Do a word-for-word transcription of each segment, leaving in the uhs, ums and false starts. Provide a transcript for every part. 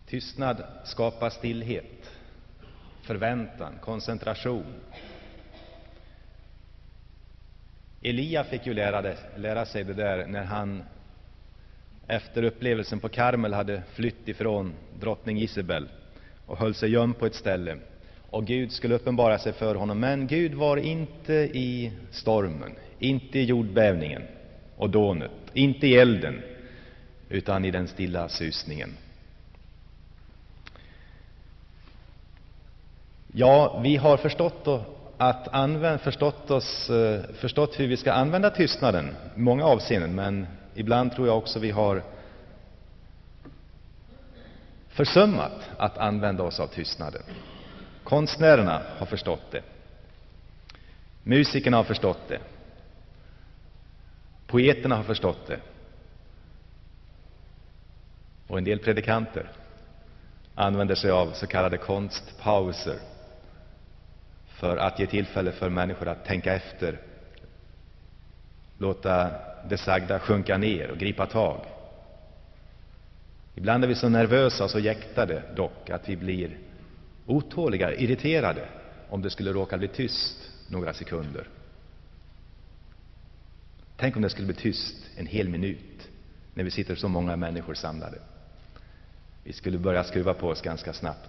Tystnad skapar stillhet, förväntan, koncentration. Elia fick ju lära, det, lära sig det där när han efter upplevelsen på Karmel hade flytt ifrån drottning Isabel och höll sig gömd på ett ställe. Och Gud skulle uppenbara sig för honom. Men Gud var inte i stormen, inte i jordbävningen och dånet, inte i elden, utan i den stilla susningen. Ja, vi har förstått att använda, förstått, oss, förstått hur vi ska använda tystnaden i många avseenden, men ibland tror jag också vi har försummat att använda oss av tystnaden. Konstnärerna har förstått det. Musikerna har förstått det. Poeterna har förstått det. Och en del predikanter använder sig av så kallade konstpauser för att ge tillfälle för människor att tänka efter, låta det sagda sjunka ner och gripa tag. Ibland är vi så nervösa och så jäktade dock att vi blir otåliga, irriterade om det skulle råka bli tyst några sekunder. Tänk om det skulle bli tyst en hel minut när vi sitter så många människor samlade. Vi skulle börja skruva på oss ganska snabbt.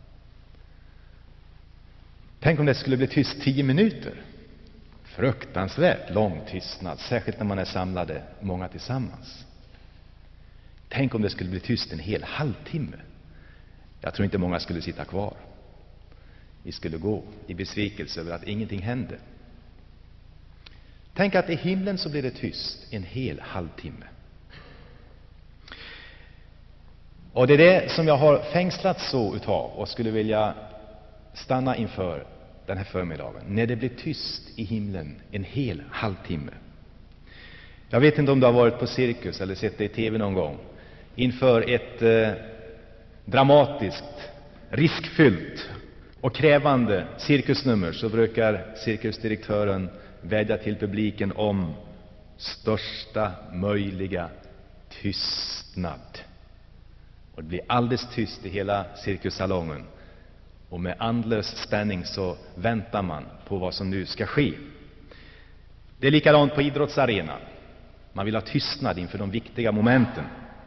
Tänk om det skulle bli tyst tio minuter. Fruktansvärt lång tystnad, särskilt när man är samlade många tillsammans. Tänk om det skulle bli tyst en hel halvtimme. Jag tror inte många skulle sitta kvar. Vi skulle gå i besvikelse över att ingenting hände. Tänk att i himlen så blir det tyst en hel halvtimme. Och det är det som jag har fängslat så utav och skulle vilja stanna inför den här förmiddagen. När det blir tyst i himlen en hel halvtimme. Jag vet inte om du har varit på cirkus eller sett det i tv någon gång. Inför ett eh, dramatiskt, riskfyllt och krävande cirkusnummer så brukar cirkusdirektören vädja till publiken om största möjliga tystnad. Och det blir alldeles tyst i hela cirkussalongen. Och med andlös spänning så väntar man på vad som nu ska ske. Det är likadant på idrottsarenan. Man vill ha tystnad inför de viktiga momenten.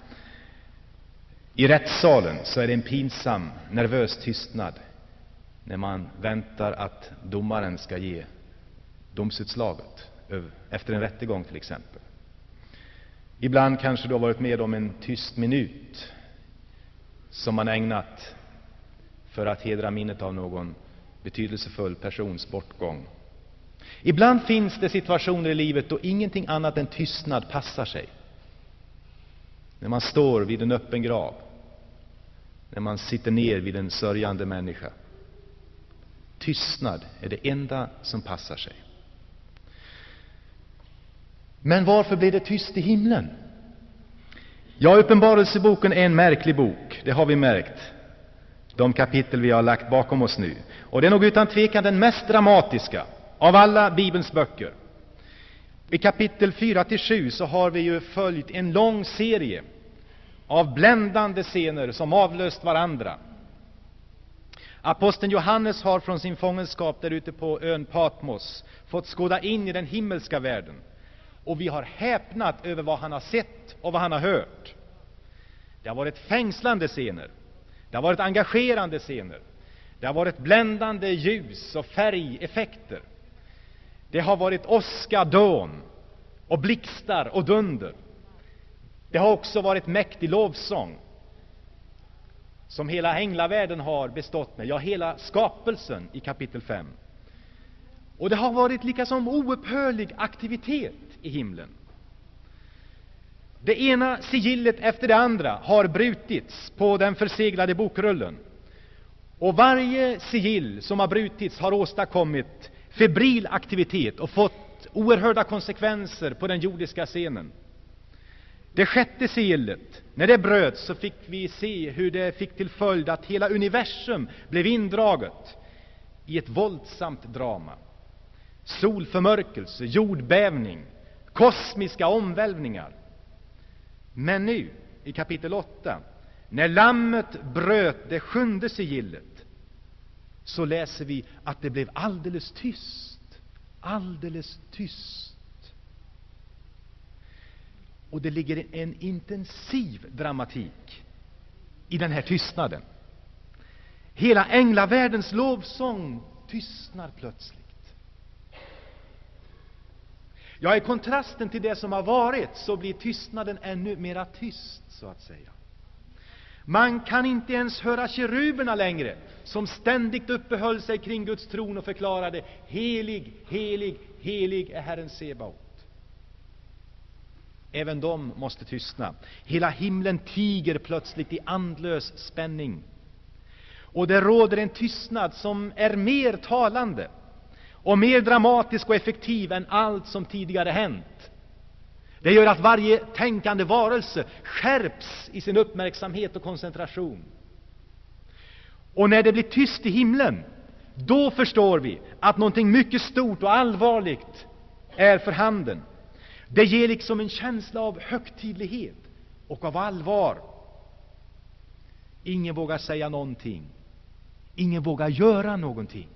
I rättssalen så är det en pinsam, nervös tystnad när man väntar att domaren ska ge domsutslaget efter en rättegång till exempel. Ibland kanske du har varit med om en tyst minut som man ägnat för att hedra minnet av någon betydelsefull persons bortgång. Ibland finns det situationer i livet då ingenting annat än tystnad passar sig. När man står vid en öppen grav, när man sitter ner vid en sörjande människa. Tystnad är det enda som passar sig. Men varför blir det tyst i himlen? Ja, Uppenbarelseboken är en märklig bok, det har vi märkt. De kapitel vi har lagt bakom oss nu. Och det är nog utan tvekan den mest dramatiska av alla Bibelns böcker. I kapitel fyra till sju så har vi ju följt en lång serie av bländande scener som avlöst varandra. Aposteln Johannes har från sin fångenskap där ute på ön Patmos fått skåda in i den himmelska världen. Och vi har häpnat över vad han har sett och vad han har hört. Det har varit fängslande scener. Det har varit engagerande scener. Det har varit bländande ljus och färgeffekter. Det har varit åska, dån och blixtar och dunder. Det har också varit mäktig lovsång som hela änglavärlden har bestått med. Ja, hela skapelsen i kapitel fem. Och det har varit lika som oupphörlig aktivitet i himlen. Det ena sigillet efter det andra har brutits på den förseglade bokrullen. Och varje sigill som har brutits har åstadkommit febril aktivitet och fått oerhörda konsekvenser på den jordiska scenen. Det sjätte sigillet, när det bröts så fick vi se hur det fick till följd att hela universum blev indraget i ett våldsamt drama. Solförmörkelse, jordbävning, kosmiska omvälvningar. Men nu, i kapitel åtta, När lammet bröt det sjunde sigillet, så läser vi att det blev alldeles tyst. Alldeles tyst. Och det ligger en intensiv dramatik i den här tystnaden. Hela änglavärldens lovsång tystnar plötsligt. Ja, i kontrasten till det som har varit så blir tystnaden ännu mera tyst, så att säga. Man kan inte ens höra keruberna längre, som ständigt uppehöll sig kring Guds tron och förklarade: helig, helig, helig är Herren Sebaot. Även de måste tystna. Hela himlen tiger plötsligt i andlös spänning. Och det råder en tystnad som är mer talande och mer dramatisk och effektiv än allt som tidigare hänt. Det gör att varje tänkande varelse skärps i sin uppmärksamhet och koncentration. Och när det blir tyst i himlen, då förstår vi att någonting mycket stort och allvarligt är för handen. Det ger liksom en känsla av högtidlighet och av allvar. Ingen vågar säga någonting. Ingen vågar göra någonting.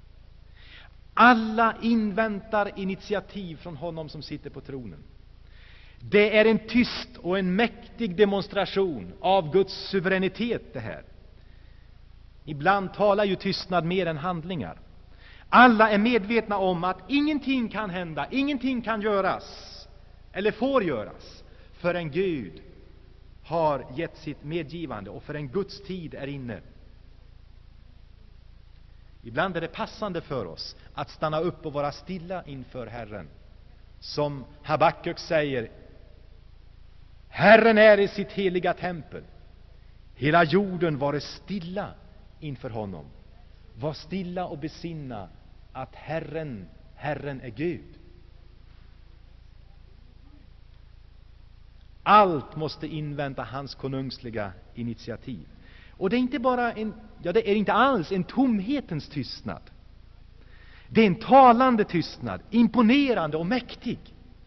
Alla inväntar initiativ från honom som sitter på tronen. Det är en tyst och en mäktig demonstration av Guds suveränitet, det här. Ibland talar ju tystnad mer än handlingar. Alla är medvetna om att ingenting kan hända, ingenting kan göras eller får göras förrän Gud har gett sitt medgivande och förrän Guds tid är inne. Ibland är det passande för oss att stanna upp och vara stilla inför Herren. Som Habakuk säger: Herren är i sitt heliga tempel. Hela jorden var stilla inför honom. Var stilla och besinna att Herren, Herren är Gud. Allt måste invänta hans konungsliga initiativ. Och det är inte bara en, ja det är inte alls en tomhetens tystnad. Det är en talande tystnad, imponerande och mäktig.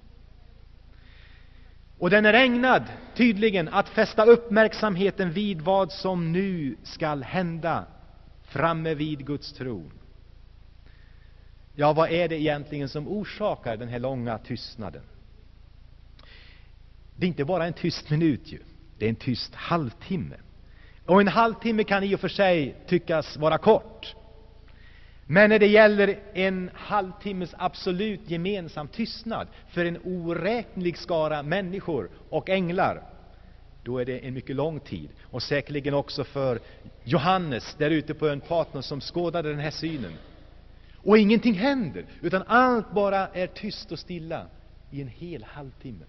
Och den är ägnad tydligen att fästa uppmärksamheten vid vad som nu skall hända framme vid Guds tron. Ja, vad är det egentligen som orsakar den här långa tystnaden? Det är inte bara en tyst minut ju. Det är en tyst halvtimme. Och en halvtimme kan i och för sig tyckas vara kort. Men när det gäller en halvtimmes absolut gemensam tystnad för en oräknelig skara människor och änglar, då är det en mycket lång tid. Och säkerligen också för Johannes där ute på ön Patmos som skådade den här synen. Och ingenting händer, utan allt bara är tyst och stilla i en hel halvtimme.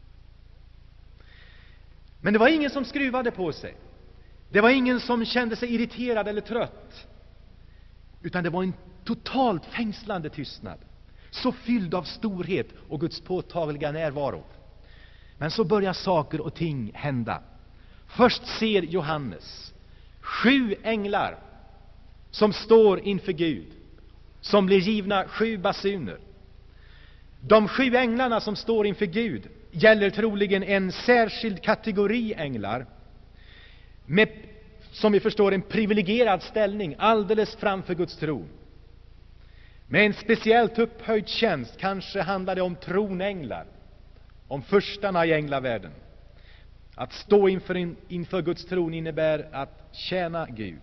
Men det var ingen som skruvade på sig. Det var ingen som kände sig irriterad eller trött. Utan det var en totalt fängslande tystnad. Så fylld av storhet och Guds påtagliga närvaro. Men så börjar saker och ting hända. Först ser Johannes sju änglar som står inför Gud. Som blir givna sju basuner. De sju änglarna som står inför Gud gäller troligen en särskild kategori änglar. Med, som vi förstår, en privilegierad ställning alldeles framför Guds tron. Med en speciellt upphöjd tjänst. Kanske handlar det om tronänglar. Om förstarna i änglavärlden. Att stå inför, inför Guds tron innebär att tjäna Gud.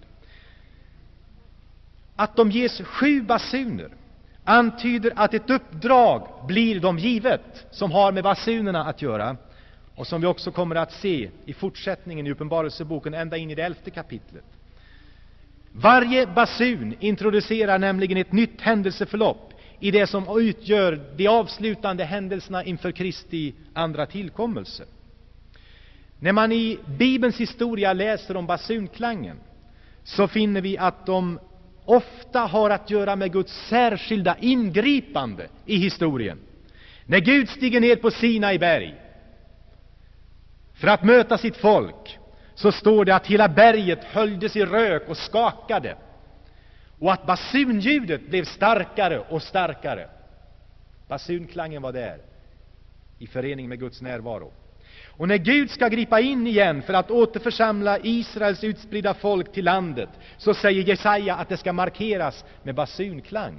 Att de ges sju basuner antyder att ett uppdrag blir dem givet som har med basunerna att göra. Och som vi också kommer att se i fortsättningen i Uppenbarelseboken ända in i det elfte kapitlet. Varje basun introducerar nämligen ett nytt händelseförlopp i det som utgör de avslutande händelserna inför Kristi andra tillkommelse. När man i Bibelns historia läser om basunklangen så finner vi att de ofta har att göra med Guds särskilda ingripande i historien. När Gud stiger ner på Sinai berg för att möta sitt folk, så står det att hela berget höljdes i rök och skakade. Och att basunljudet blev starkare och starkare. Basunklangen var där i förening med Guds närvaro. Och när Gud ska gripa in igen för att återförsamla Israels utspridda folk till landet, så säger Jesaja att det ska markeras med basunklang.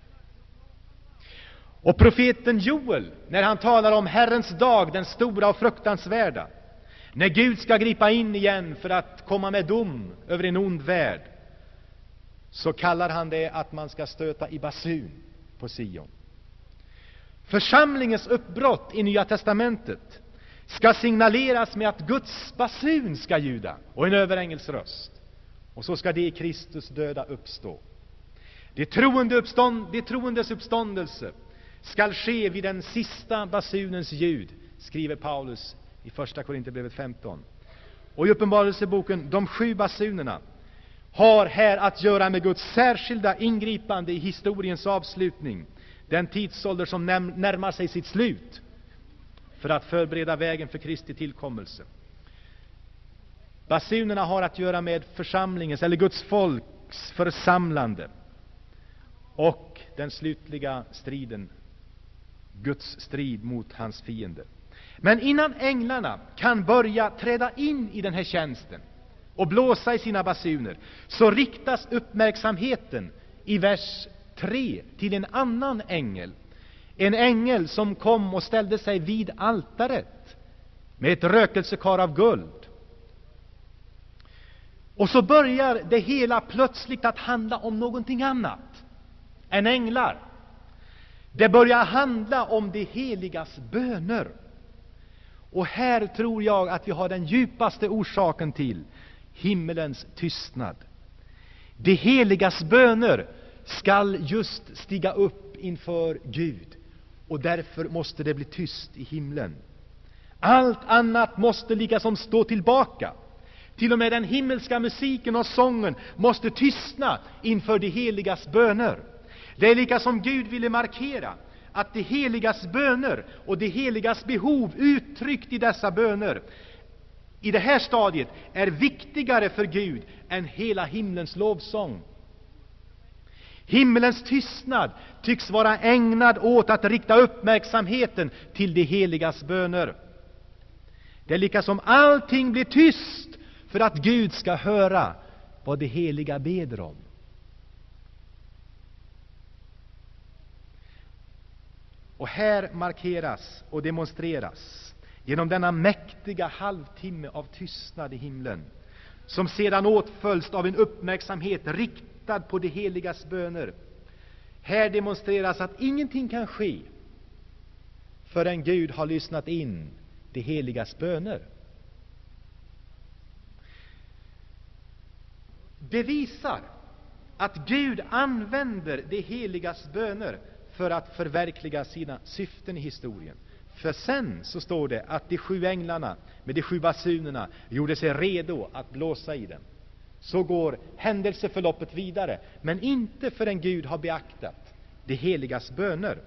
Och profeten Joel, när han talar om Herrens dag, den stora och fruktansvärda, när Gud ska gripa in igen för att komma med dom över en ond värld, så kallar han det att man ska stöta i basun på Sion. Församlingens uppbrott i Nya testamentet ska signaleras med att Guds basun ska ljuda och en överängels röst. Och så ska det i Kristus döda uppstå. Det troende uppstånd, det troendes uppståndelse skall ske vid den sista basunens ljud, skriver Paulus i första Korinthierbrevet femton. Och i Uppenbarelseboken, de sju basunerna har här att göra med Guds särskilda ingripande i historiens avslutning, den tidsålder som närmar sig sitt slut, för att förbereda vägen för Kristi tillkommelse. Basunerna har att göra med församlingens eller Guds folks församlande och den slutliga striden, Guds strid mot hans fiende. Men innan änglarna kan börja träda in i den här tjänsten och blåsa i sina basuner, så riktas uppmärksamheten i vers tre till en annan ängel. En ängel som kom och ställde sig vid altaret med ett rökelsekar av guld. Och så börjar det hela plötsligt att handla om någonting annat än änglar. Det börjar handla om det heligas böner. Och här tror jag att vi har den djupaste orsaken till himmelens tystnad. Det heligas böner skall just stiga upp inför Gud, och därför måste det bli tyst i himlen. Allt annat måste lika som stå tillbaka. Till och med den himmelska musiken och sången måste tystna inför det heligas böner. Det är lika som Gud ville markera att det heligas böner och det heligas behov uttryckt i dessa böner i det här stadiet är viktigare för Gud än hela himlens lovsång. Himmelens tystnad tycks vara ägnad åt att rikta uppmärksamheten till det heligas böner. Det är lika som allting blir tyst för att Gud ska höra vad det heliga beder om. Och här markeras och demonstreras genom denna mäktiga halvtimme av tystnad i himlen, som sedan åtföljs av en uppmärksamhet riktad på det heligas böner. Här demonstreras att ingenting kan ske förrän Gud har lyssnat in det heligas böner. Det visar att Gud använder det heligas böner för att förverkliga sina syften i historien. För sen så står det att de sju änglarna med de sju basunerna gjorde sig redo att blåsa i den. Så går händelseförloppet vidare, men inte förrän Gud har beaktat det heligas böner.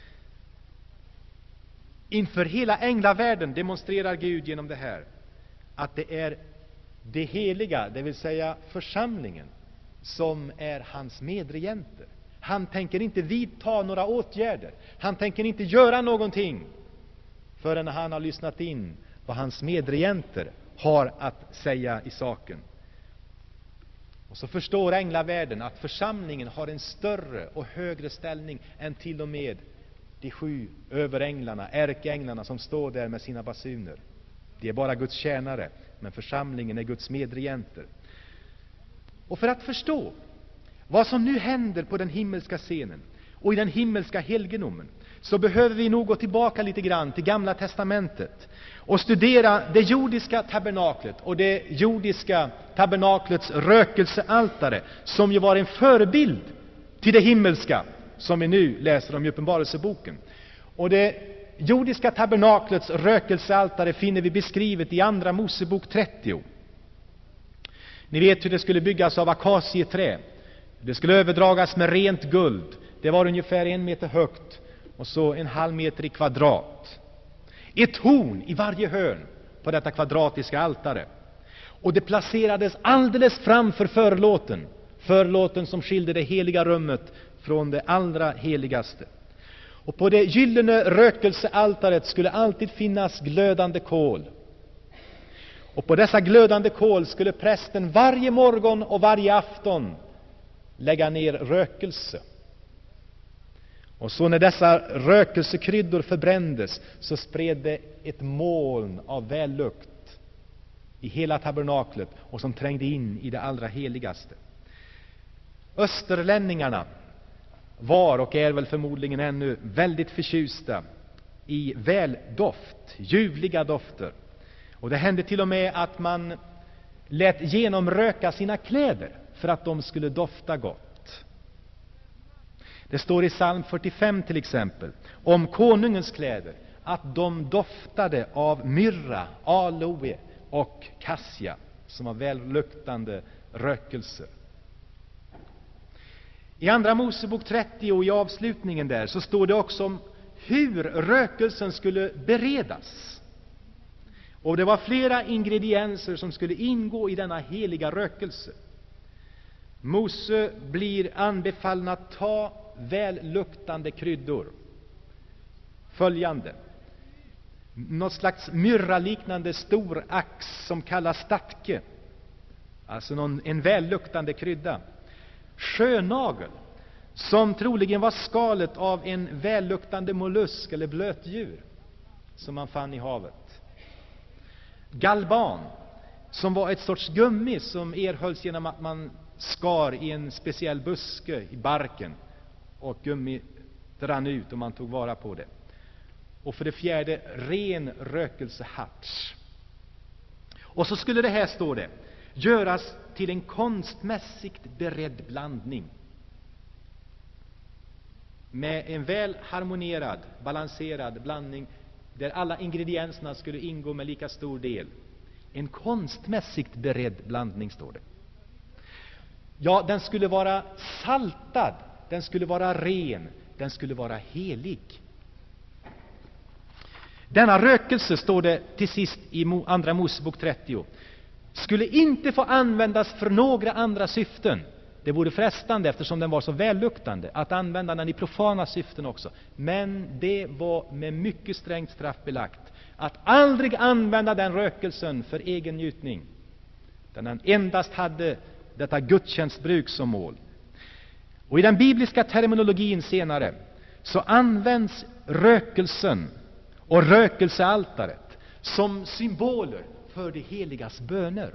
Inför hela änglavärlden demonstrerar Gud genom det här att det är det heliga, det vill säga församlingen, som är hans medregenter. Han tänker inte vidta några åtgärder. Han tänker inte göra någonting förrän han har lyssnat in vad hans medregenter har att säga i saken. Och så förstår änglavärlden att församlingen har en större och högre ställning än till och med de sju överänglarna, ärkeänglarna som står där med sina basuner. De är bara Guds tjänare, men församlingen är Guds medregenter. Och för att förstå vad som nu händer på den himmelska scenen och i den himmelska helgedomen, så behöver vi nog gå tillbaka lite grann till Gamla testamentet och studera det jordiska tabernaklet och det jordiska tabernaklets rökelsealtare, som ju var en förebild till det himmelska som vi nu läser om i Uppenbarelseboken. Och det jordiska tabernaklets rökelsealtare finner vi beskrivet i Andra Mosebok trettio. Ni vet hur det skulle byggas av akacieträ. Det skulle överdragas med rent guld. Det var ungefär en meter högt och så en halv meter i kvadrat. Ett horn i varje hörn på detta kvadratiska altare. Och det placerades alldeles framför förlåten. Förlåten som skilde det heliga rummet från det allra heligaste. Och på det gyllene rökelsealtaret skulle alltid finnas glödande kol. Och på dessa glödande kol skulle prästen varje morgon och varje afton lägga ner rökelse. Och så när dessa rökelsekryddor förbrändes så spred det ett moln av vällukt i hela tabernaklet och som trängde in i det allra heligaste. Österlänningarna var och är väl förmodligen ännu väldigt förtjusta i väldoft, ljuvliga dofter. Och det hände till och med att man lät genomröka sina kläder för att de skulle dofta gott. Det står i psalm fyrtiofem till exempel om konungens kläder att de doftade av myrra, aloe och kassia, som var välluktande rökelser. I andra Mosebok trettio och i avslutningen där så står det också om hur rökelsen skulle beredas. Och det var flera ingredienser som skulle ingå i denna heliga rökelse. Mose blir anbefallen att ta välluktande kryddor. Följande. Något slags myrraliknande stor ax som kallas statke. Alltså någon, en välluktande krydda. Sjönagel, som troligen var skalet av en välluktande mollusk eller blötdjur som man fann i havet. Galban, som var ett sorts gummi som erhölls genom att man skar i en speciell buske i barken och gummi rann ut och man tog vara på det. Och för det fjärde, ren rökelseharts. Och så skulle det här, står det, göras till en konstmässigt beredd blandning med en väl harmonierad, balanserad blandning där alla ingredienserna skulle ingå med lika stor del. En konstmässigt beredd blandning, står det. Ja, den skulle vara saltad, den skulle vara ren, den skulle vara helig. Denna rökelse, står det till sist i andra Mosebok trettio, skulle inte få användas för några andra syften. Det vore frestande, eftersom den var så välluktande, att använda den i profana syften också. Men det var med mycket strängt straffbelagt att aldrig använda den rökelsen för egen njutning. Den endast hade detta gudstjänstbruk som mål. Och i den bibliska terminologin senare så används rökelsen och rökelsealtaret som symboler för det heligas böner.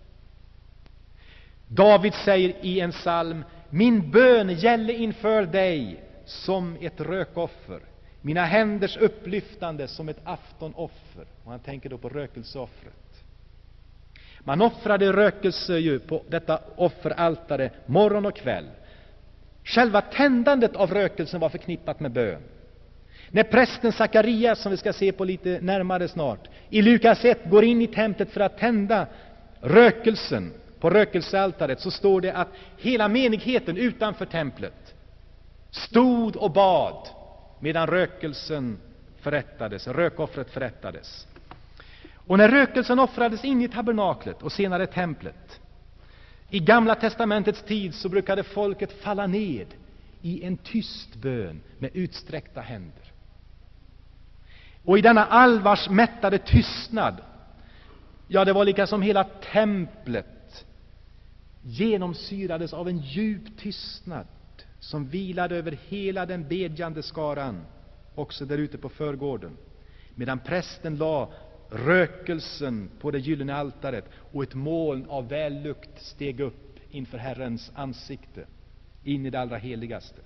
David säger i en psalm: min bön gäller inför dig som ett rökoffer, mina händers upplyftande som ett aftonoffer. Och han tänker då på rökelseoffret. Man offrade rökelse ju på detta offeraltare morgon och kväll. Själva tändandet av rökelsen var förknippat med bön. När prästen Sakarias, som vi ska se på lite närmare snart, i Lukas ett går in i templet för att tända rökelsen på rökelsealtaret, så står det att hela menigheten utanför templet stod och bad medan rökelsen förrättades, rökoffret förrättades. Och när rökelsen offrades in i tabernaklet och senare templet, i Gamla testamentets tid, så brukade folket falla ned i en tyst bön med utsträckta händer. Och i denna allvarsmättade tystnad, ja, det var lika som hela templet genomsyrades av en djup tystnad som vilade över hela den bedjande skaran, också där ute på förgården, medan prästen la rökelsen på det gyllene altaret och ett moln av vällukt steg upp inför Herrens ansikte in i det allra heligaste.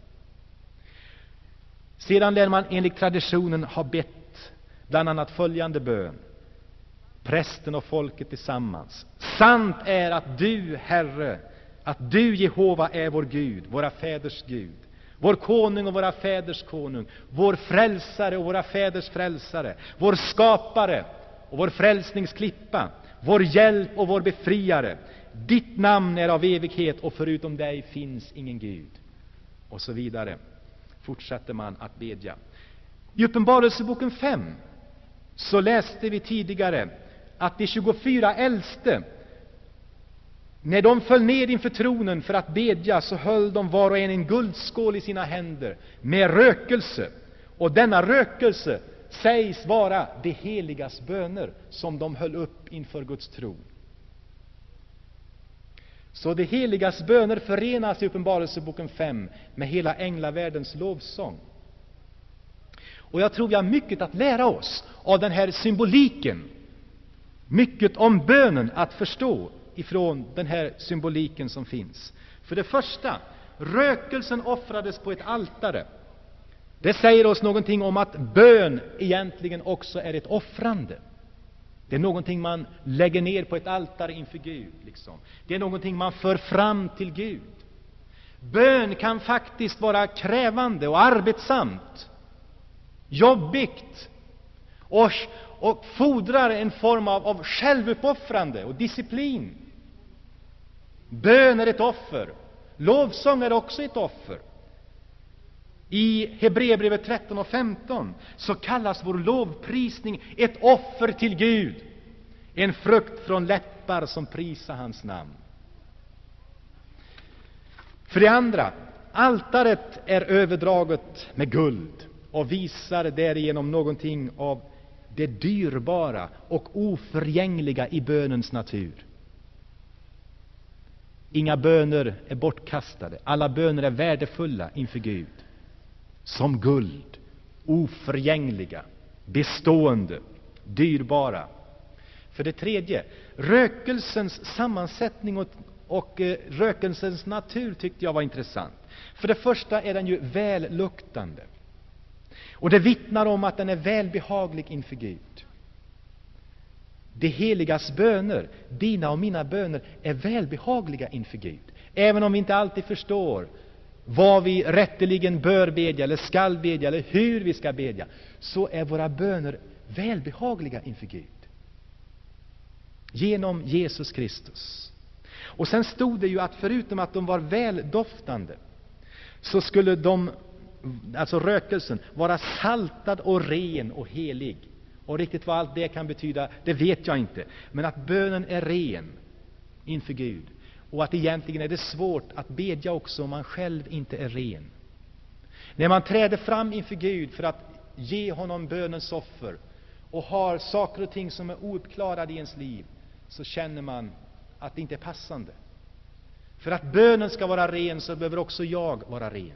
Sedan lär man enligt traditionen ha bett bland annat följande bön, prästen och folket tillsammans: sant är att du, Herre, att du, Jehova, är vår Gud, våra fäders Gud, vår konung och våra fäders konung, vår frälsare och våra fäders frälsare, vår skapare och vår frälsningsklippa, vår hjälp och vår befriare. Ditt namn är av evighet och förutom dig finns ingen Gud. Och så vidare fortsätter man att bedja. I Uppenbarelseboken fem så läste vi tidigare att de tjugofyra äldste, när de föll ner inför tronen för att bedja, så höll de var och en en guldskål i sina händer med rökelse, Och denna rökelse sägs vara de heligas böner som de höll upp inför Guds tron. Så de heligas böner förenas i Uppenbarelseboken fem med hela änglavärldens lovsång. Och jag tror vi har mycket att lära oss av den här symboliken. Mycket om bönen att förstå ifrån den här symboliken som finns. För det första, rökelsen offrades på ett altare. Det säger oss någonting om att bön egentligen också är ett offrande. Det är någonting man lägger ner på ett altare inför Gud. Liksom. Det är någonting man för fram till Gud. Bön kan faktiskt vara krävande och arbetsamt, jobbigt och, och fordrar en form av, av självuppoffrande och disciplin. Bön är ett offer. Lovsång är också ett offer. I Hebreerbrevet tretton och femton så kallas vår lovprisning ett offer till Gud, en frukt från läppar som prisar hans namn. För det andra, altaret är överdraget med guld och visar därigenom någonting av det dyrbara och oförgängliga i bönens natur. Inga böner är bortkastade. Alla böner är värdefulla inför Gud. Som guld, oförgängliga, bestående, dyrbara. För det tredje, rökelsens sammansättning och, och eh, rökelsens natur tyckte jag var intressant. För det första är den ju välluktande. Och det vittnar om att den är välbehaglig inför Gud. De heligas böner, dina och mina böner, är välbehagliga inför Gud. Även om vi inte alltid förstår vad vi rätteligen bör bedja eller skall bedja eller hur vi ska bedja, så är våra böner välbehagliga inför Gud. Genom Jesus Kristus. Och sen stod det ju att förutom att de var väldoftande, så skulle de, alltså rökelsen, vara saltad och ren och helig. Och riktigt vad allt det kan betyda, det vet jag inte. Men att bönen är ren inför Gud. Och att egentligen är det svårt att bedja också om man själv inte är ren. När man träder fram inför Gud för att ge honom bönens offer och har saker och ting som är ouppklarade i ens liv, så känner man att det inte är passande. För att bönen ska vara ren så behöver också jag vara ren.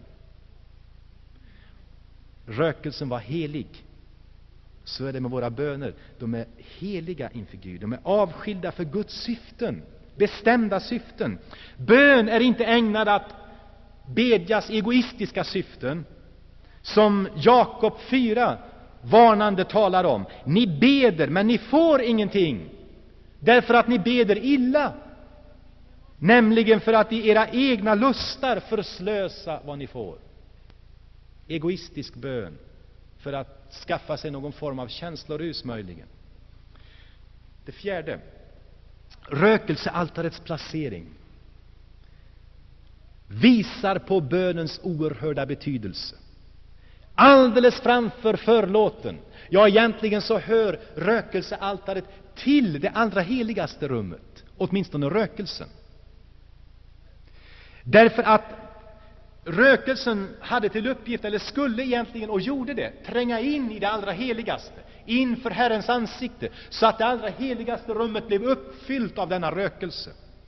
Rökelsen var helig. Så är det med våra böner. De är heliga inför Gud. De är avskilda för Guds syften. Bestämda syften. Bön är inte ägnad att bedjas egoistiska syften, som Jakob fyra varnande talar om. Ni beder, men ni får ingenting, därför att ni beder illa, nämligen för att i era egna lustar förslösa vad ni får. Egoistisk bön för att skaffa sig någon form av känslorus möjligen. Det fjärde, rökelsealtarets placering visar på bönens oerhörda betydelse. Alldeles framför förlåten, ja egentligen så hör rökelsealtaret till det allra heligaste rummet, åtminstone rökelsen. Därför att rökelsen hade till uppgift, eller skulle egentligen, och gjorde det, tränga in i det allra heligaste, inför Herrens ansikte, så att det allra heligaste rummet blev uppfyllt av denna rökelse.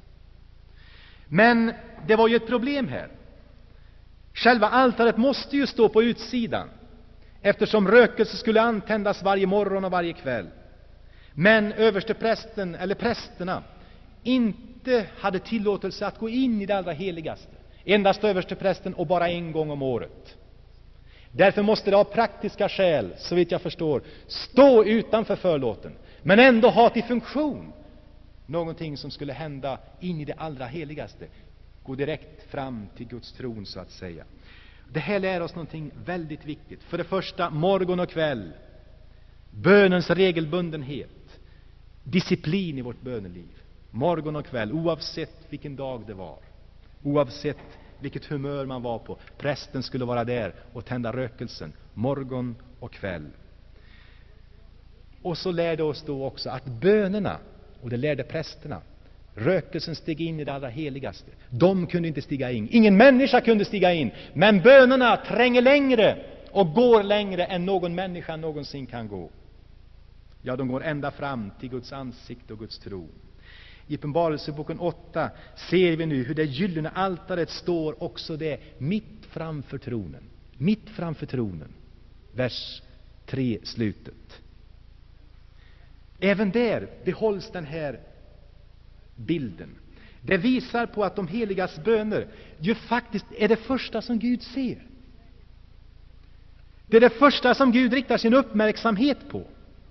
Men det var ju ett problem här. Själva altaret måste ju stå på utsidan, eftersom rökelse skulle antändas varje morgon och varje kväll. Men översteprästen, eller prästerna, inte hade tillåtelse att gå in i det allra heligaste. Endast översteprästen, och bara en gång om året. Därför måste det av praktiska skäl, så vitt jag förstår, stå utanför förlåten, men ändå ha till funktion någonting som skulle hända in i det allra heligaste. Gå direkt fram till Guds tron, så att säga. Det här lär oss någonting väldigt viktigt. För det första, morgon och kväll. Bönens regelbundenhet. Disciplin i vårt böneliv. Morgon och kväll, oavsett vilken dag det var. Oavsett vilket humör man var på. Prästen skulle vara där och tända rökelsen. Morgon och kväll. Och så lärde oss då också att bönerna, och det lärde prästerna, rökelsen steg in i det allra heligaste. De kunde inte stiga in. Ingen människa kunde stiga in. Men bönerna tränger längre och går längre än någon människa någonsin kan gå. Ja, de går ända fram till Guds ansikte och Guds tron. I Uppenbarelseboken åtta ser vi nu hur det gyllene altaret står också det mitt framför tronen. Mitt framför tronen. Vers tre, slutet. Även där behålls den här bilden. Det visar på att de heligas böner ju faktiskt är det första som Gud ser. Det är det första som Gud riktar sin uppmärksamhet på.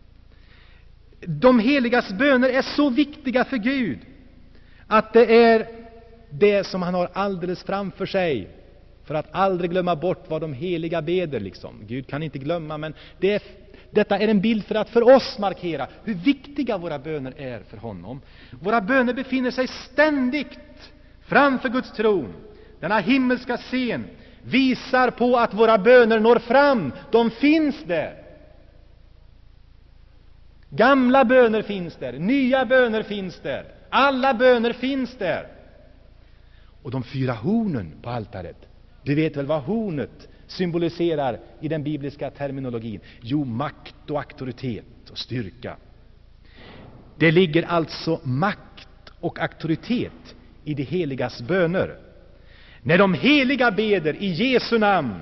De heligas böner är så viktiga för Gud att det är det som han har alldeles framför sig, för att aldrig glömma bort vad de heliga beder liksom. Gud kan inte glömma, men det är, detta är en bild för att för oss markera hur viktiga våra böner är för honom. Våra böner befinner sig ständigt framför Guds tron. Denna himmelska scen visar på att våra böner når fram. De finns där. Gamla böner finns där, nya böner finns där, alla böner finns där. Och de fyra hornen på altaret, du vet väl vad hornet symboliserar i den bibliska terminologin? Jo, makt och auktoritet och styrka. Det ligger alltså makt och auktoritet i de heligas böner. När de heliga beder i Jesu namn,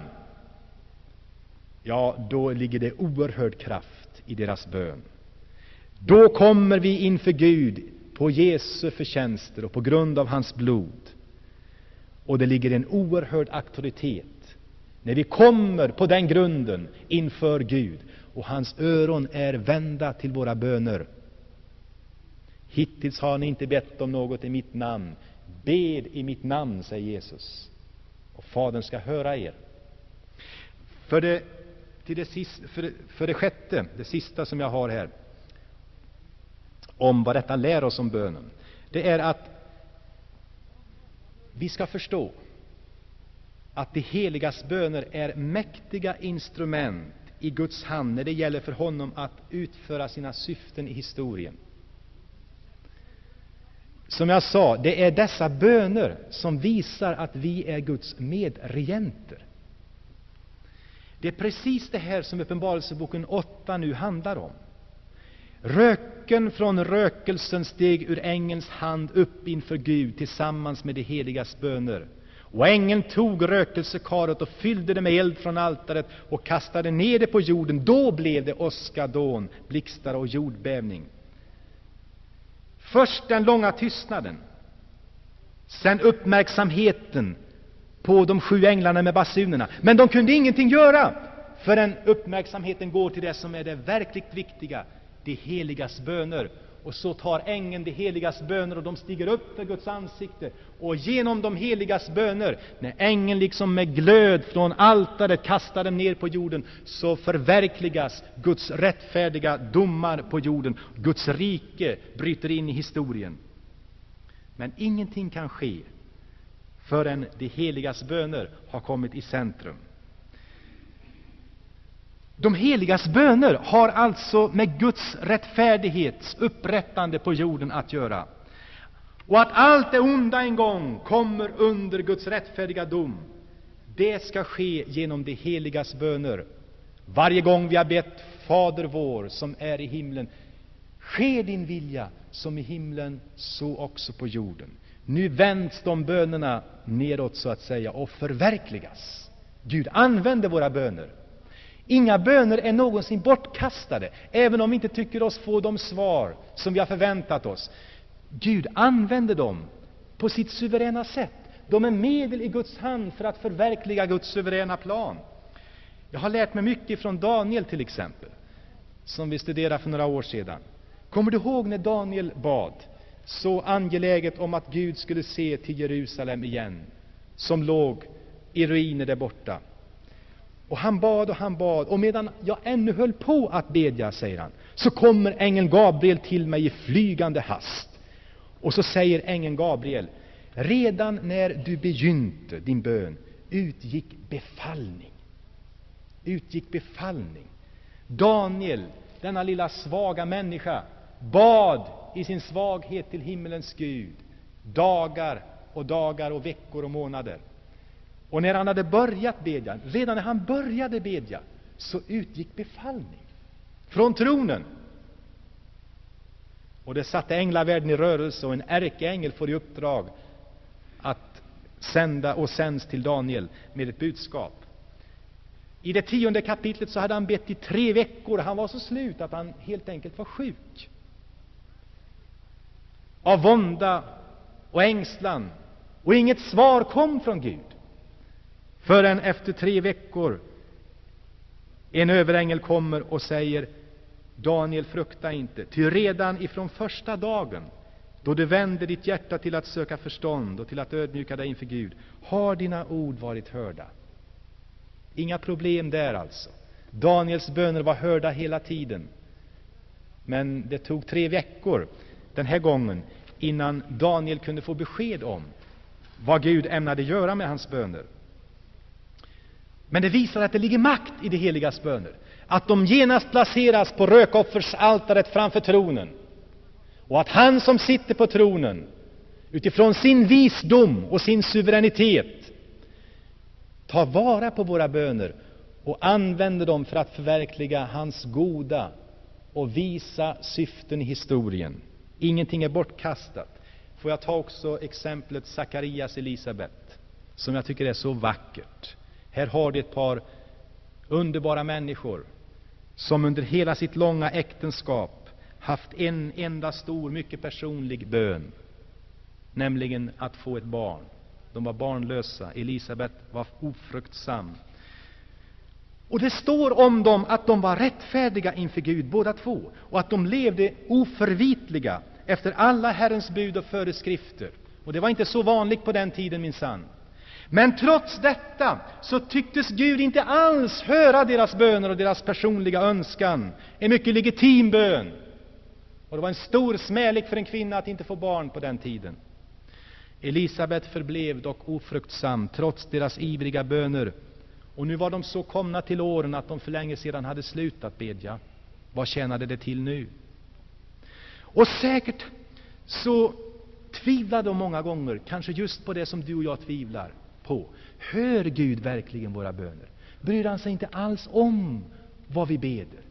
ja, då ligger det oerhörd kraft i deras bön. Då kommer vi inför Gud på Jesu förtjänster och på grund av hans blod. Och det ligger en oerhörd auktoritet när vi kommer på den grunden inför Gud. Och hans öron är vända till våra böner. Hittills har ni inte bett om något i mitt namn. Bed i mitt namn, säger Jesus. Och Fadern ska höra er. För det, till det, sista, för det, för det sjätte, det sista som jag har här, om vad detta lär oss om bönen, det är att vi ska förstå att de heligas böner är mäktiga instrument i Guds hand när det gäller för honom att utföra sina syften i historien. Som jag sa, det är dessa böner som visar att vi är Guds medregenter. Det är precis det här som Uppenbarelseboken åtta nu handlar om. Röken från rökelsen steg ur ängelns hand upp inför Gud tillsammans med de heligas böner. Och ängeln tog rökelsekaret och fyllde det med eld från altaret och kastade ner det på jorden. Då blev det åska, dån, blixtar och jordbävning. Först den långa tystnaden, sen uppmärksamheten på de sju änglarna med basunerna. Men de kunde ingenting göra förrän uppmärksamheten går till det som är det verkligt viktiga, de heligas böner. Och så tar ängeln de heligas böner och de stiger upp för Guds ansikte. Och genom de heligas böner, när ängeln liksom med glöd från altaret kastar dem ner på jorden, så förverkligas Guds rättfärdiga domar på jorden. Guds rike bryter in i historien. Men ingenting kan ske förrän de heligas böner har kommit i centrum. De heligas böner har alltså med Guds rättfärdighets upprättande på jorden att göra. Och att allt det onda en gång kommer under Guds rättfärdiga dom, det ska ske genom de heligas böner. Varje gång vi har bett Fader vår som är i himlen, ske din vilja som i himlen så också på jorden. Nu vänds de bönerna neråt så att säga och förverkligas. Gud använder våra böner. Inga böner är någonsin bortkastade, även om vi inte tycker oss få de svar som vi har förväntat oss. Gud använder dem på sitt suveräna sätt. De är medel i Guds hand för att förverkliga Guds suveräna plan. Jag har lärt mig mycket från Daniel till exempel, som vi studerade för några år sedan. Kommer du ihåg när Daniel bad så angeläget om att Gud skulle se till Jerusalem igen, som låg i ruiner där borta? Och han bad och han bad, och medan jag ännu höll på att bedja, säger han, så kommer ängeln Gabriel till mig i flygande hast. Och så säger ängeln Gabriel: redan när du begynte din bön utgick befallning. Utgick befallning. Daniel, denna lilla svaga människa, bad i sin svaghet till himmelens Gud dagar och dagar och veckor och månader. Och när han hade börjat bedja, redan när han började bedja, så utgick befallning från tronen. Och det satte änglavärlden i rörelse, och en ärkeängel får i uppdrag att sända och sänds till Daniel med ett budskap. I det tionde kapitlet så hade han bett i tre veckor. Han var så slut att han helt enkelt var sjuk. Av vånda och ängslan. Och inget svar kom från Gud. Förrän efter tre veckor en överängel kommer och säger: Daniel, frukta inte, ty redan ifrån första dagen då du vände ditt hjärta till att söka förstånd och till att ödmjuka dig inför Gud, har dina ord varit hörda. Inga problem där alltså. Daniels böner var hörda hela tiden. Men det tog tre veckor den här gången innan Daniel kunde få besked om vad Gud ämnade göra med hans böner. Men det visar att det ligger makt i de heligas böner. Att de genast placeras på rökoffersaltaret framför tronen. Och att han som sitter på tronen, utifrån sin visdom och sin suveränitet, tar vara på våra böner och använder dem för att förverkliga hans goda och visa syften i historien. Ingenting är bortkastat. Får jag ta också exemplet Sakarias Elisabet, som jag tycker är så vackert. Här har det ett par underbara människor som under hela sitt långa äktenskap haft en enda stor, mycket personlig bön, nämligen att få ett barn. De var barnlösa. Elisabet var ofruktsam. Och det står om dem att de var rättfärdiga inför Gud båda två, och att de levde oförvitliga efter alla Herrens bud och föreskrifter. Och det var inte så vanligt på den tiden, minsann. Men trots detta så tycktes Gud inte alls höra deras böner och deras personliga önskan. En mycket legitim bön. Och det var en stor smälek för en kvinna att inte få barn på den tiden. Elisabet förblev dock ofruktsam trots deras ivriga böner. Och nu var de så komna till åren att de för länge sedan hade slutat bedja. Vad tjänade det till nu? Och säkert så tvivlar de många gånger, kanske just på det som du och jag tvivlar på. Hör Gud verkligen våra böner? Bryr han sig inte alls om vad vi beder?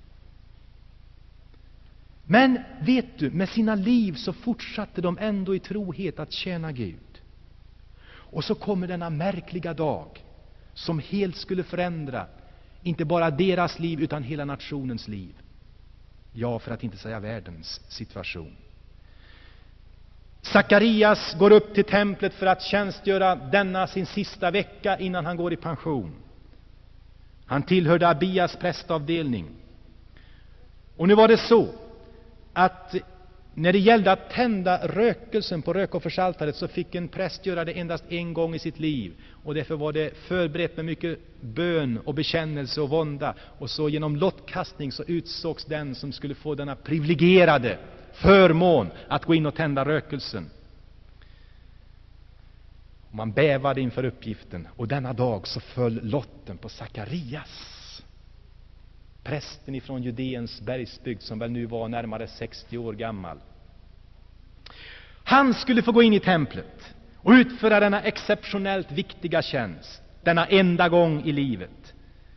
Men vet du, med sina liv så fortsatte de ändå i trohet att tjäna Gud. Och så kommer denna märkliga dag som helt skulle förändra inte bara deras liv utan hela nationens liv. Ja, för att inte säga världens situation. Sakarias går upp till templet för att tjänstgöra denna sin sista vecka innan han går i pension. Han tillhörde Abias prästavdelning. Och nu var det så att när det gällde att tända rökelsen på rökoffersaltaret så fick en präst göra det endast en gång i sitt liv. Och därför var det förberett med mycket bön och bekännelse och vånda. Och så genom lottkastning så utsågs den som skulle få denna privilegierade förmån att gå in och tända rökelsen. Och man bävade inför uppgiften. Och denna dag så föll lotten på Sakarias, prästen ifrån Judeens bergsbygd, som väl nu var närmare sextio år gammal. Han skulle få gå in i templet och utföra denna exceptionellt viktiga tjänst, denna enda gång i livet.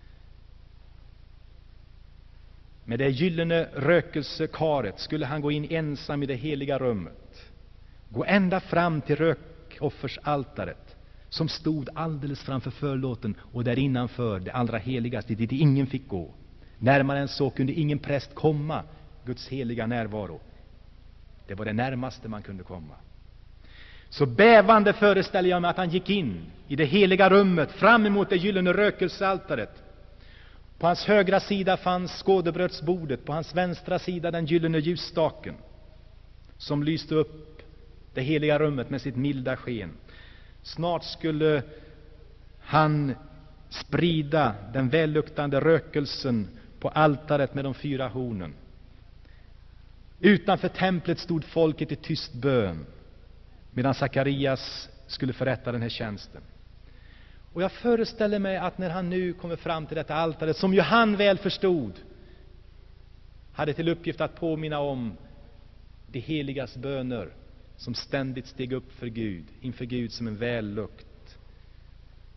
Med det gyllene rökelsekaret skulle han gå in ensam i det heliga rummet, gå ända fram till rökoffersaltaret som stod alldeles framför förlåten, och där innanför det allra heligaste dit ingen fick gå. Närmare än så kunde ingen präst komma Guds heliga närvaro. Det var det närmaste man kunde komma. Så bävande föreställer jag mig att han gick in i det heliga rummet fram emot det gyllene rökelsaltaret. På hans högra sida fanns skådebrödsbordet, på hans vänstra sida den gyllene ljusstaken som lyste upp det heliga rummet med sitt milda sken. Snart skulle han sprida den välluktande rökelsen på altaret med de fyra hornen. Utanför templet stod folket i tyst bön medan Sakarias skulle förrätta den här tjänsten. Och jag föreställer mig att när han nu kommer fram till detta altaret, som ju han väl förstod hade till uppgift att påminna om de heligas böner som ständigt steg upp för Gud, inför Gud som en vällukt,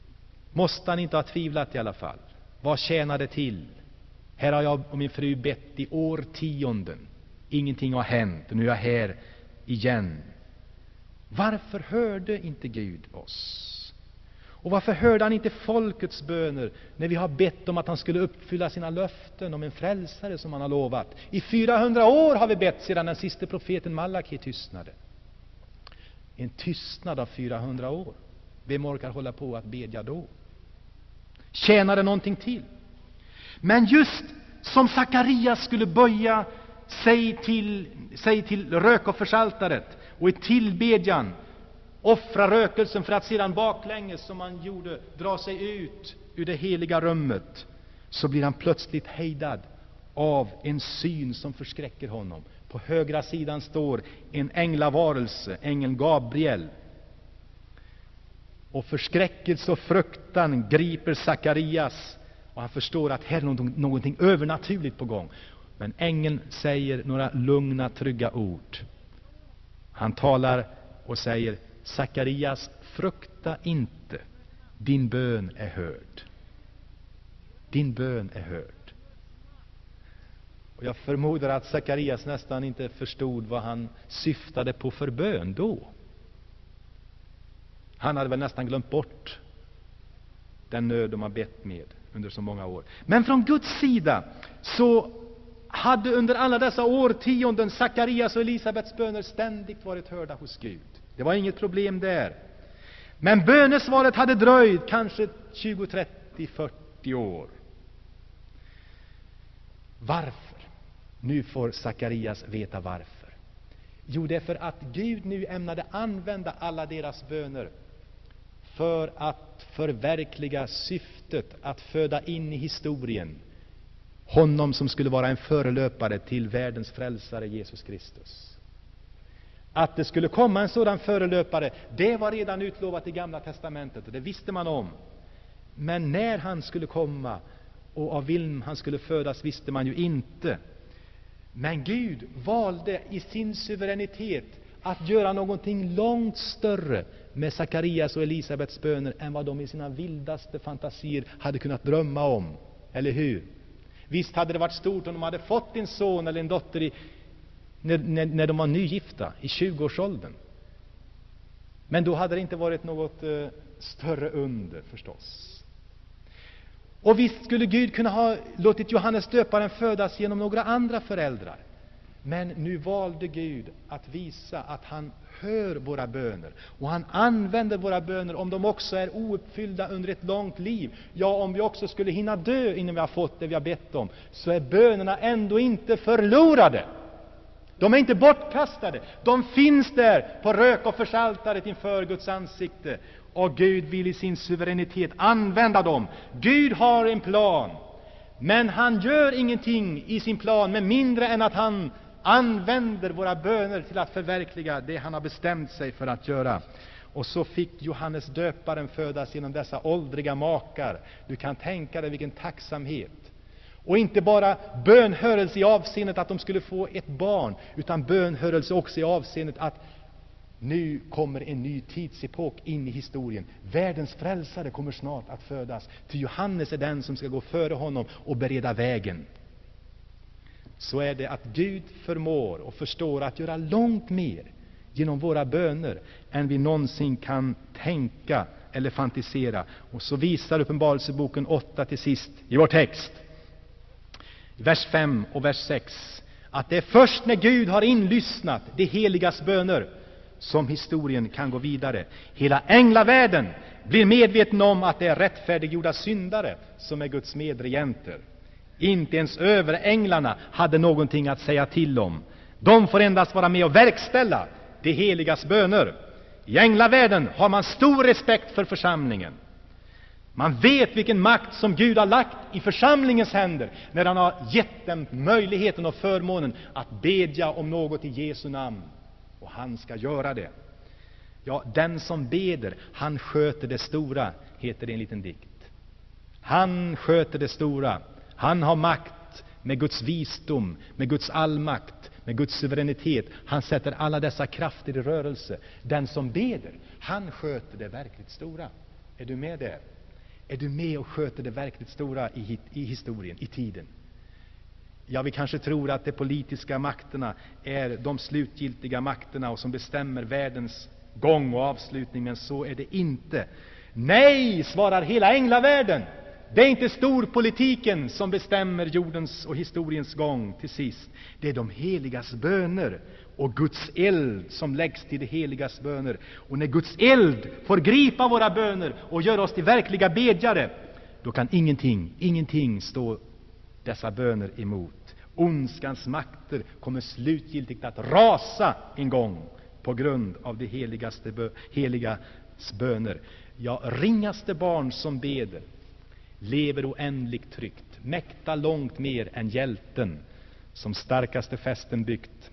Måste han inte ha tvivlat i alla fall? Vad tjänar det till? Här har jag och min fru bett i årtionden. Ingenting har hänt och nu är jag här igen. Varför hörde inte Gud oss? Och varför hörde han inte folkets böner när vi har bett om att han skulle uppfylla sina löften om en frälsare som han har lovat? I fyrahundra år har vi bett sedan den sista profeten Malaki tystnade. En tystnad av fyrahundra år. Vem orkar hålla på att bedja då? Tjänar det någonting till? Men just som Sakarias skulle böja sig till, sig till rökoffersaltaret och i tillbedjan offra rökelsen för att sedan baklänges, som han gjorde, dra sig ut ur det heliga rummet, så blir han plötsligt hejdad av en syn som förskräcker honom. På högra sidan står en änglavarelse, ängeln Gabriel. Och förskräckelse och fruktan griper Sakarias, och han förstår att här är någonting, någonting övernaturligt på gång. Men ängeln säger några lugna, trygga ord. Han talar och säger: Sakarias, frukta inte. Din bön är hörd. Din bön är hörd. Och jag förmodar att Sakarias nästan inte förstod vad han syftade på för bön då. Han hade väl nästan glömt bort den nöd de har bett med under så många år. Men från Guds sida så hade under alla dessa årtionden Sakarias och Elisabets böner ständigt varit hörda hos Gud. Det var inget problem där. Men bönesvaret hade dröjt kanske tjugo, trettio, fyrtio år. Varför? Nu får Sakarias veta varför. Jo, det är för att Gud nu ämnade använda alla deras böner för att förverkliga syftet att föda in i historien honom som skulle vara en förelöpare till världens frälsare Jesus Kristus. Att det skulle komma en sådan förelöpare, det var redan utlovat i Gamla testamentet, och det visste man om. Men när han skulle komma och av vem han skulle födas visste man ju inte. Men Gud valde i sin suveränitet att göra någonting långt större med Sakarias och Elisabets böner än vad de i sina vildaste fantasier hade kunnat drömma om. Eller hur? Visst hade det varit stort om de hade fått en son eller en dotter i, när, när, när de var nygifta i tjugoårsåldern. Men då hade det inte varit något uh, större under förstås. Och visst skulle Gud kunna ha låtit Johannes döparen födas genom några andra föräldrar. Men nu valde Gud att visa att han hör våra böner. Och han använder våra böner om de också är ouppfyllda under ett långt liv. Ja, om vi också skulle hinna dö innan vi har fått det vi har bett om, så är bönerna ändå inte förlorade. De är inte bortkastade. De finns där på rökoffersaltaret inför Guds ansikte. Och Gud vill i sin suveränitet använda dem. Gud har en plan. Men han gör ingenting i sin plan med mindre än att han använder våra böner till att förverkliga det han har bestämt sig för att göra. Och så fick Johannes döparen födas genom dessa åldriga makar. Du kan tänka dig vilken tacksamhet. Och inte bara bönhörelse i avseendet att de skulle få ett barn, utan bönhörelse också i avseendet att nu kommer en ny tidsepok in i historien. Världens frälsare kommer snart att födas. Till Johannes är den som ska gå före honom och bereda vägen. Så är det att Gud förmår och förstår att göra långt mer genom våra böner än vi någonsin kan tänka eller fantisera. Och så visar Uppenbarelseboken åtta till sist i vår text, vers fem och vers sex, att det är först när Gud har inlyssnat det heligas böner som historien kan gå vidare. Hela änglavärlden blir medveten om att det är rättfärdiggjorda syndare som är Guds medregenter. Inte ens överänglarna hade någonting att säga till om. De får endast vara med och verkställa det heligas böner. I änglavärlden har man stor respekt för församlingen. Man vet vilken makt som Gud har lagt i församlingens händer när han har gett dem möjligheten och förmånen att bedja om något i Jesu namn. Och han ska göra det. Ja, den som beder, han sköter det stora, heter det i en liten dikt. Han sköter det stora. Han har makt med Guds visdom, med Guds allmakt, med Guds suveränitet. Han sätter alla dessa krafter i rörelse. Den som beder, han sköter det verkligt stora. Är du med där? Är du med och sköter det verkligt stora i, i historien, i tiden? Ja, vi kanske tror att de politiska makterna är de slutgiltiga makterna och som bestämmer världens gång och avslutning, men så är det inte. Nej, svarar hela änglavärlden. Det är inte storpolitiken som bestämmer jordens och historiens gång till sist. Det är de heligas böner och Guds eld som läggs till de heligas böner. Och när Guds eld får gripa våra böner och göra oss till verkliga bedjare, då kan ingenting, ingenting stå dessa böner emot. Ondskans makter kommer slutgiltigt att rasa en gång på grund av det heligaste bö- heligas böner. Ja, ringaste barn som beder lever oändligt tryggt, mäkta långt mer än hjälten som starkaste fästen byggt